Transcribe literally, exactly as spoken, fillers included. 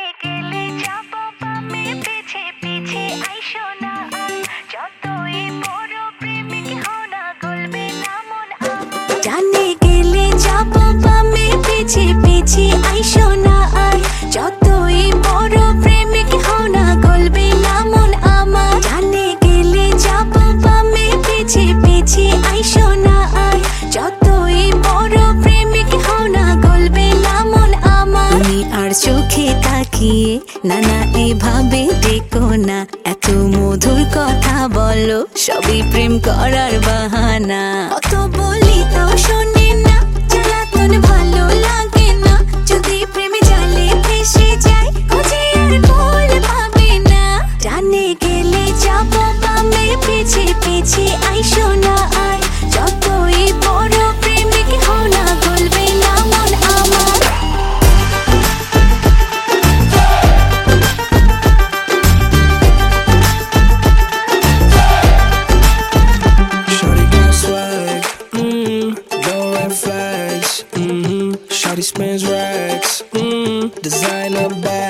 গেলে যাব আমি পিছে পিছে আইসো না আর যতই বড় প্রেমিক হও না গলবে না মন আমার জানে গেলে যাব আমি পিছে পিছে আইসো না আর যতই বড় প্রেমিক হও না গলবে না মন আমার জানে গেলে যাব আমি পিছে পিছে আইসো না আর যতই বড় প্রেমিক হও না গলবে না মন আমার তুমি আর চোখে তাকিয়ে না না এভাবে দেখো না এত মধুর কথা বলো সবই প্রেম করার বাহানা কত বলি তাও শোনে না জ্বালাতন ভালো লাগে না যদি প্রেমে জালে ফেসে যায় খুঁজে আর ভুল ভাবে না জানে গেলে যাব আমি পিছে পিছে আইসো না আর যতই বড় প্রেমিক হও না গলবে না মন আমার Shorty got swag, mm, no red flags, mm-hmm. Shorty spins racks, mm, designer bag.